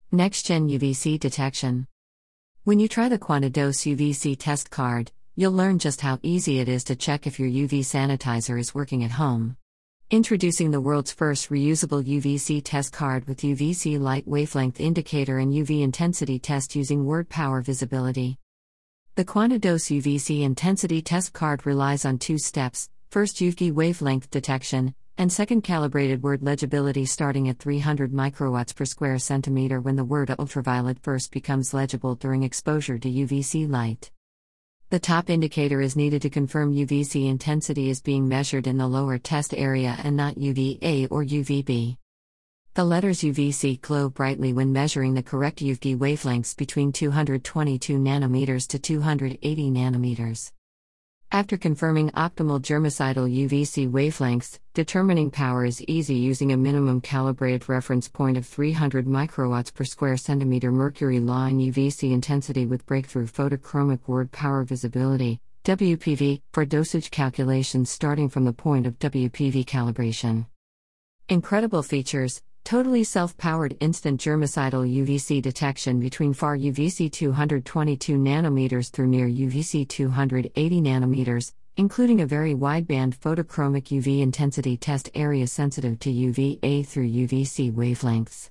Next-Gen UVC Detection. When you try the QuantaDos UVC test card, you'll learn just how easy it is to check if your UV sanitizer is working at home. Introducing the world's first reusable UVC test card with UVC light wavelength indicator and UV intensity test using word power visibility. The QuantaDos UVC intensity test card relies on two steps: first, UV wavelength detection, and second, calibrated word legibility starting at 300 microwatts per square centimeter when the word ultraviolet first becomes legible during exposure to UVC light. The top indicator is needed to confirm UVC intensity is being measured in the lower test area and not UVA or UVB. The letters UVC glow brightly when measuring the correct UV wavelengths between 222 nanometers to 280 nanometers. After confirming optimal germicidal UVC wavelengths, determining power is easy using a minimum calibrated reference point of 300 microwatts per square centimeter mercury law and UVC intensity with breakthrough photochromic word power visibility, WPV, for dosage calculations starting from the point of WPV calibration. Incredible features: totally self-powered instant germicidal UVC detection between far UVC 222 nanometers through near UVC 280 nanometers, including a very wideband photochromic UV intensity test area sensitive to UVA through UVC wavelengths.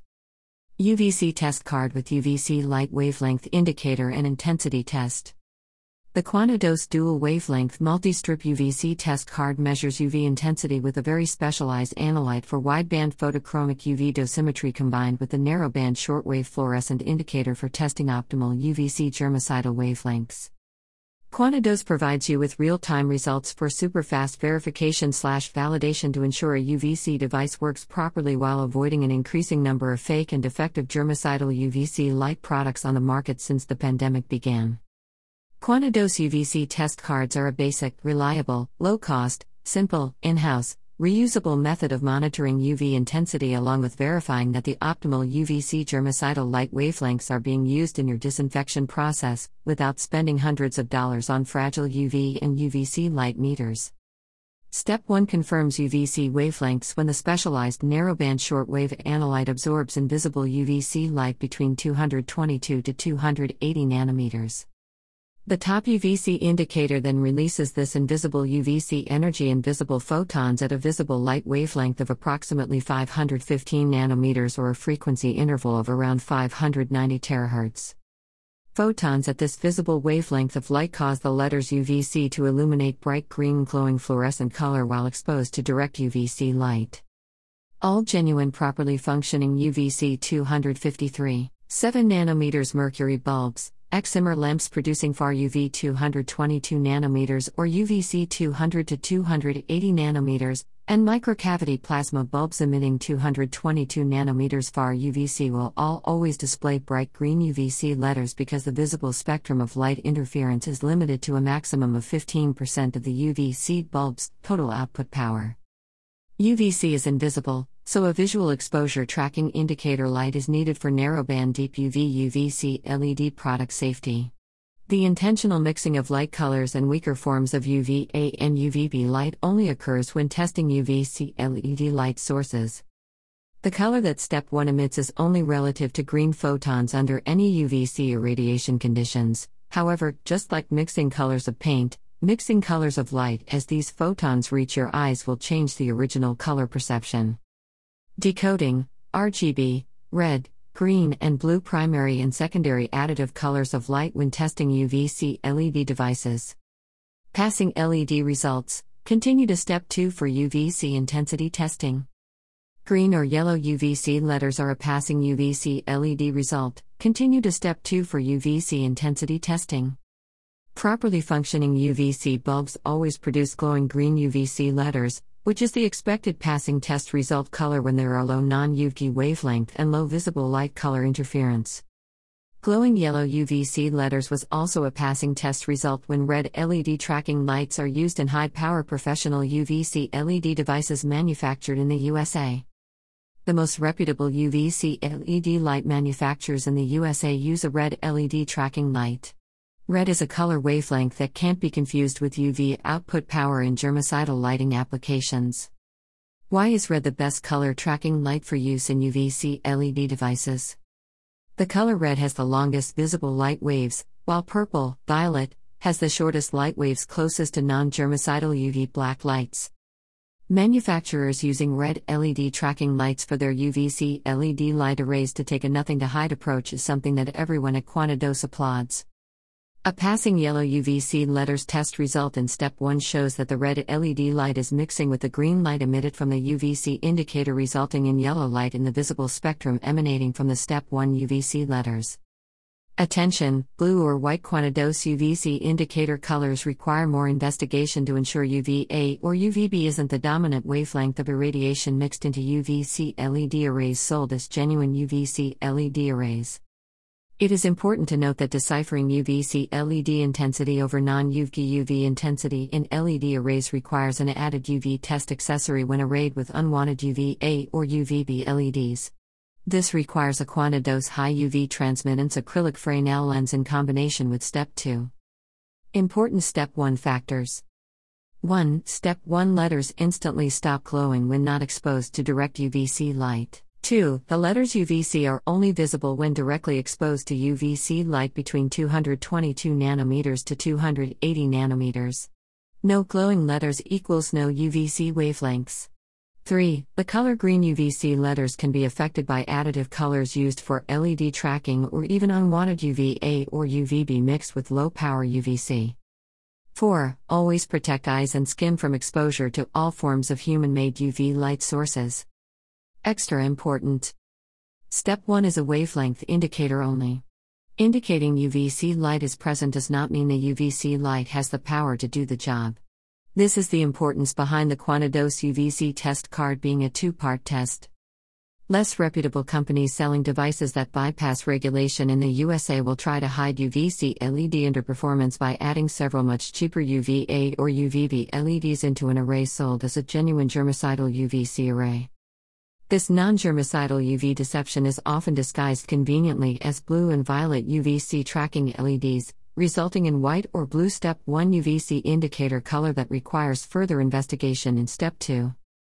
UVC test card with UVC light wavelength indicator and intensity test. The QuantaDos dual wavelength multi-strip UVC test card measures UV intensity with a very specialized analyte for wideband photochromic UV dosimetry combined with the narrowband shortwave fluorescent indicator for testing optimal UVC germicidal wavelengths. QuantaDos provides you with real-time results for super-fast verification/validation to ensure a UVC device works properly while avoiding an increasing number of fake and defective germicidal UVC light products on the market since the pandemic began. QuantaDos UVC test cards are a basic, reliable, low-cost, simple, in-house, reusable method of monitoring UV intensity along with verifying that the optimal UVC germicidal light wavelengths are being used in your disinfection process, without spending hundreds of dollars on fragile UV and UVC light meters. Step 1 confirms UVC wavelengths when the specialized narrowband shortwave analyte absorbs invisible UVC light between 222 to 280 nanometers. The top UVC indicator then releases this invisible UVC energy in visible photons at a visible light wavelength of approximately 515 nanometers or a frequency interval of around 590 terahertz. Photons at this visible wavelength of light cause the letters UVC to illuminate bright green glowing fluorescent color while exposed to direct UVC light. All genuine properly functioning UVC 253, 7 nanometers mercury bulbs, excimer lamps producing far UV 222 nanometers or UVC 200 to 280 nanometers, and microcavity plasma bulbs emitting 222 nanometers far UVC will all always display bright green UVC letters because the visible spectrum of light interference is limited to a maximum of 15% of the UVC bulb's total output power. UVC is invisible, so a visual exposure tracking indicator light is needed for narrowband deep UV UVC LED product safety. The intentional mixing of light colors and weaker forms of UVA and UVB light only occurs when testing UVC LED light sources. The color that Step 1 emits is only relative to green photons under any UVC irradiation conditions. However, just like mixing colors of paint, mixing colors of light as these photons reach your eyes will change the original color perception. Decoding: RGB, red, green, and blue primary and secondary additive colors of light when testing UVC LED devices. Passing LED results: continue to Step 2 for UVC intensity testing. Green or yellow UVC letters are a passing UVC LED result. Continue to Step 2 for UVC intensity testing. Properly functioning UVC bulbs always produce glowing green UVC letters, which is the expected passing test result color when there are low non-UV wavelength and low visible light color interference. Glowing yellow UVC letters was also a passing test result when red LED tracking lights are used in high-power professional UVC LED devices manufactured in the USA. The most reputable UVC LED light manufacturers in the USA use a red LED tracking light. Red is a color wavelength that can't be confused with UV output power in germicidal lighting applications. Why is red the best color tracking light for use in UVC LED devices? The color red has the longest visible light waves, while purple, violet, has the shortest light waves closest to non-germicidal UV black lights. Manufacturers using red LED tracking lights for their UVC LED light arrays to take a nothing-to-hide approach is something that everyone at QuantaDos applauds. A passing yellow UVC letters test result in Step 1 shows that the red LED light is mixing with the green light emitted from the UVC indicator, resulting in yellow light in the visible spectrum emanating from the Step 1 UVC letters. Attention: blue or white QuantaDos UVC indicator colors require more investigation to ensure UVA or UVB isn't the dominant wavelength of irradiation mixed into UVC LED arrays sold as genuine UVC LED arrays. It is important to note that deciphering UVC LED intensity over non-UV UV intensity in LED arrays requires an added UV test accessory when arrayed with unwanted UVA or UVB LEDs. This requires a QuantaDos high UV transmittance acrylic Fresnel lens in combination with Step 2. Important Step 1 factors. 1. Step 1 letters instantly stop glowing when not exposed to direct UVC light. 2. The letters UVC are only visible when directly exposed to UVC light between 222 nanometers to 280 nanometers. No glowing letters equals no UVC wavelengths. 3. The color green UVC letters can be affected by additive colors used for LED tracking or even unwanted UVA or UVB mixed with low-power UVC. 4. Always protect eyes and skin from exposure to all forms of human-made UV light sources. Extra important. Step 1 is a wavelength indicator only. Indicating UVC light is present does not mean the UVC light has the power to do the job. This is the importance behind the QuantaDos UVC test card being a two-part test. Less reputable companies selling devices that bypass regulation in the USA will try to hide UVC LED underperformance by adding several much cheaper UVA or UVB LEDs into an array sold as a genuine germicidal UVC array. This non-germicidal UV deception is often disguised conveniently as blue and violet UVC tracking LEDs, resulting in white or blue Step 1 UVC indicator color that requires further investigation in Step 2.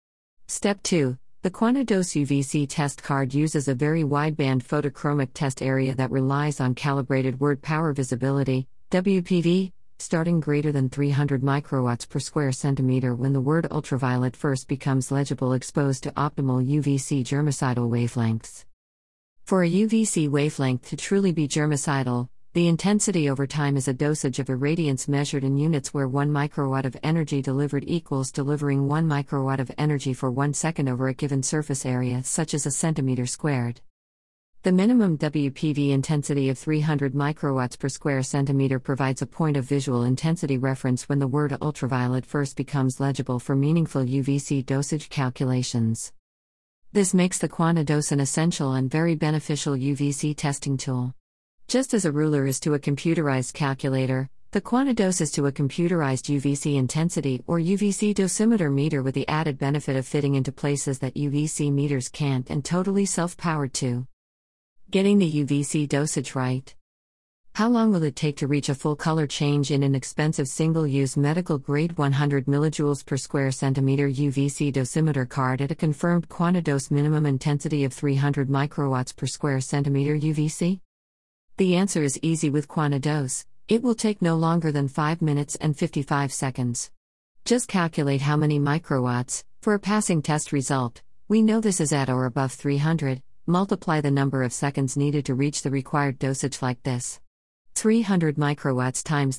Step 2. The QuantaDos UVC test card uses a very wideband photochromic test area that relies on calibrated word power visibility, WPV, starting greater than 300 microwatts per square centimeter when the word ultraviolet first becomes legible exposed to optimal UVC germicidal wavelengths. For a UVC wavelength to truly be germicidal, the intensity over time is a dosage of irradiance measured in units where 1 microwatt of energy delivered equals delivering 1 microwatt of energy for 1 second over a given surface area such as a centimeter squared. The minimum WPV intensity of 300 microwatts per square centimeter provides a point of visual intensity reference when the word ultraviolet first becomes legible for meaningful UVC dosage calculations. This makes the QuantaDos an essential and very beneficial UVC testing tool. Just as a ruler is to a computerized calculator, the QuantaDos is to a computerized UVC intensity or UVC dosimeter meter, with the added benefit of fitting into places that UVC meters can't and totally self-powered too. Getting the UVC dosage right. How long will it take to reach a full color change in an expensive single-use medical-grade 100 mJ per square centimeter UVC dosimeter card at a confirmed QuantaDos minimum intensity of 300 microwatts per square centimeter UVC? The answer is easy with QuantaDos. It will take no longer than 5 minutes and 55 seconds. Just calculate how many microwatts, for a passing test result. We know this is at or above 300. Multiply the number of seconds needed to reach the required dosage like this. 300 microwatts times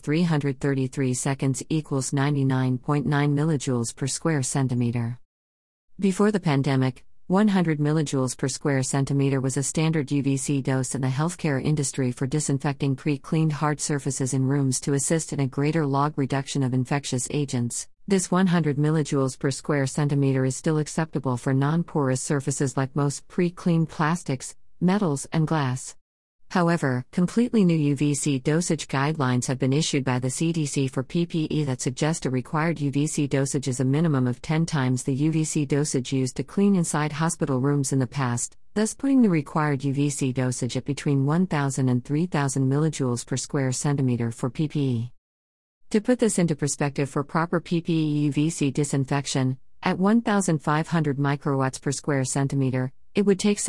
333 seconds equals 99.9 millijoules per square centimeter. Before the pandemic, 100 millijoules per square centimeter was a standard UVC dose in the healthcare industry for disinfecting pre-cleaned hard surfaces in rooms to assist in a greater log reduction of infectious agents. This 100 millijoules per square centimeter is still acceptable for non-porous surfaces like most pre-cleaned plastics, metals, and glass. However, completely new UVC dosage guidelines have been issued by the CDC for PPE that suggest a required UVC dosage is a minimum of 10 times the UVC dosage used to clean inside hospital rooms in the past, thus putting the required UVC dosage at between 1,000 and 3,000 millijoules per square centimeter for PPE. To put this into perspective, for proper PPE UVC disinfection, at 1,500 microwatts per square centimeter, It would take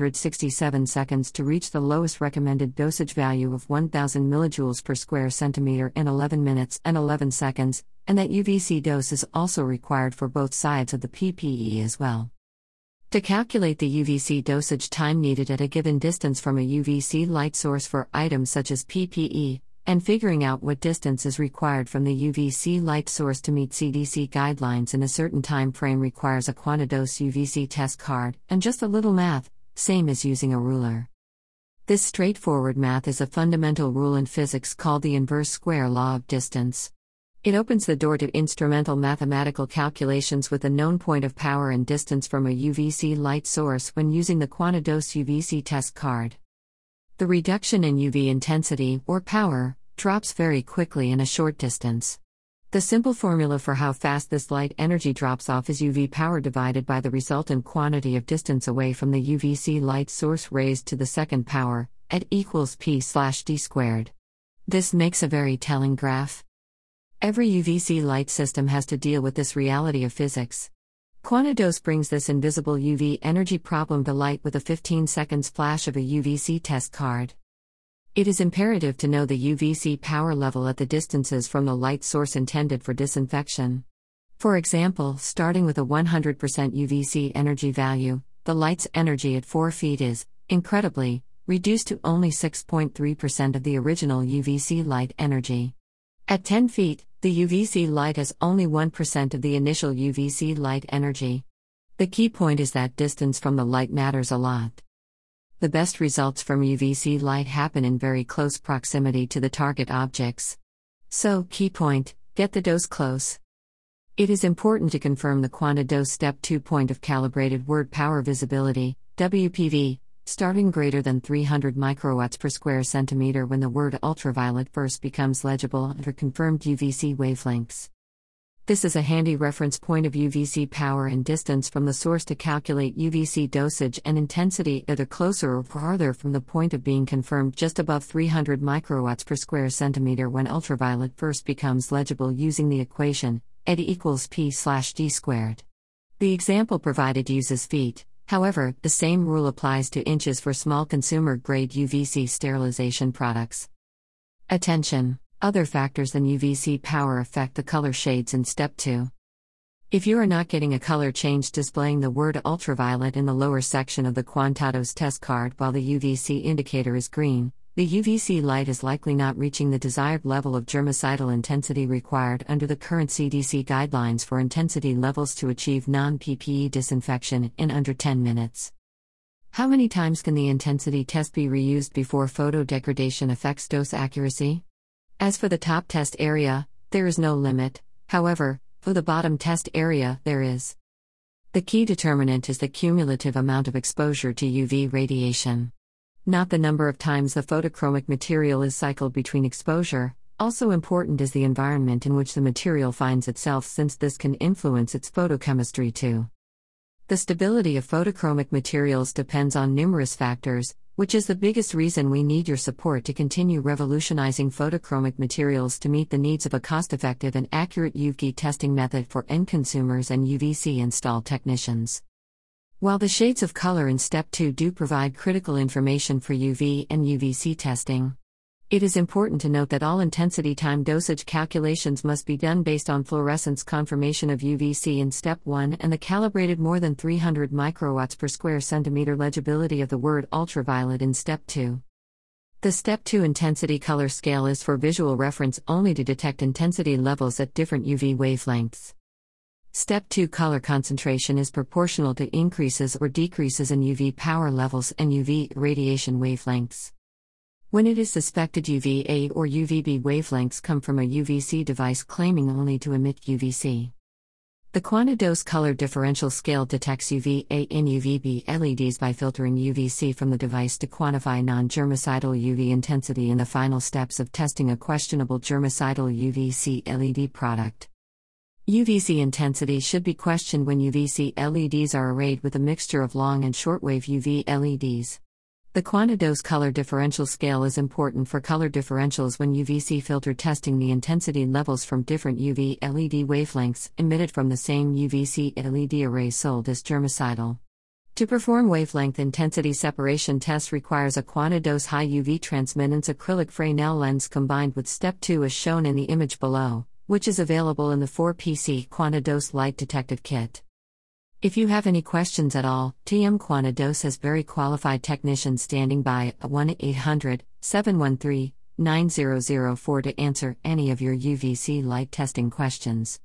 667 seconds to reach the lowest recommended dosage value of 1000 mJ per square centimeter in 11 minutes and 11 seconds, and that UVC dose is also required for both sides of the PPE as well. To calculate the UVC dosage time needed at a given distance from a UVC light source for items such as PPE, and figuring out what distance is required from the UVC light source to meet CDC guidelines in a certain time frame requires a QuantiDose UVC test card, and just a little math, same as using a ruler. This straightforward math is a fundamental rule in physics called the inverse square law of distance. It opens the door to instrumental mathematical calculations with a known point of power and distance from a UVC light source when using the QuantiDose UVC test card. The reduction in UV intensity, or power, drops very quickly in a short distance. The simple formula for how fast this light energy drops off is UV power divided by the resultant quantity of distance away from the UVC light source raised to the second power, at equals p/d squared. This makes a very telling graph. Every UVC light system has to deal with this reality of physics. QuantiDose brings this invisible UV energy problem to light with a 15 seconds flash of a UVC test card. It is imperative to know the UVC power level at the distances from the light source intended for disinfection. For example, starting with a 100% UVC energy value, the light's energy at 4 feet is, incredibly, reduced to only 6.3% of the original UVC light energy. At 10 feet, the UVC light has only 1% of the initial UVC light energy. The key point is that distance from the light matters a lot. The best results from UVC light happen in very close proximity to the target objects. So, key point, get the dose close. It is important to confirm the QuantiDose Step 2 point of calibrated word power visibility, WPV, starting greater than 300 microwatts per square centimeter when the word ultraviolet first becomes legible under confirmed UVC wavelengths. This is a handy reference point of UVC power and distance from the source to calculate UVC dosage and intensity either closer or farther from the point of being confirmed just above 300 microwatts per square centimeter when ultraviolet first becomes legible using the equation, ED equals p/d squared. The example provided uses feet. However, the same rule applies to inches for small consumer-grade UVC sterilization products. Attention! Other factors than UVC power affect the color shades in Step 2. If you are not getting a color change displaying the word ultraviolet in the lower section of the QuantiDose test card while the UVC indicator is green, the UVC light is likely not reaching the desired level of germicidal intensity required under the current CDC guidelines for intensity levels to achieve non-PPE disinfection in under 10 minutes. How many times can the intensity test be reused before photodegradation affects dose accuracy? As for the top test area, there is no limit. However, for the bottom test area, there is. The key determinant is the cumulative amount of exposure to UV radiation. Not the number of times the photochromic material is cycled between exposure. Also important is the environment in which the material finds itself, since this can influence its photochemistry too. The stability of photochromic materials depends on numerous factors, which is the biggest reason we need your support to continue revolutionizing photochromic materials to meet the needs of a cost-effective and accurate UV testing method for end consumers and UVC install technicians. While the shades of color in Step 2 do provide critical information for UV and UVC testing, it is important to note that all intensity time dosage calculations must be done based on fluorescence confirmation of UVC in Step 1 and the calibrated more than 300 microwatts per square centimeter legibility of the word ultraviolet in Step 2. The Step 2 intensity color scale is for visual reference only to detect intensity levels at different UV wavelengths. Step 2 color concentration is proportional to increases or decreases in UV power levels and UV radiation wavelengths. When it is suspected UVA or UVB wavelengths come from a UVC device claiming only to emit UVC. The QuantiDose color differential scale detects UVA and UVB LEDs by filtering UVC from the device to quantify non-germicidal UV intensity in the final steps of testing a questionable germicidal UVC LED product. UVC intensity should be questioned when UVC LEDs are arrayed with a mixture of long and shortwave UV LEDs. The QuantiDose color differential scale is important for color differentials when UVC filter testing the intensity levels from different UV LED wavelengths emitted from the same UVC LED array sold as germicidal. To perform wavelength intensity separation tests requires a QuantaDos high UV transmittance acrylic Fresnel lens combined with step 2 as shown in the image below, which is available in the 4PC QuantaDos Light Detective Kit. If you have any questions at all, TM QuantaDos has very qualified technicians standing by at 1-800-713-9004 to answer any of your UVC light testing questions.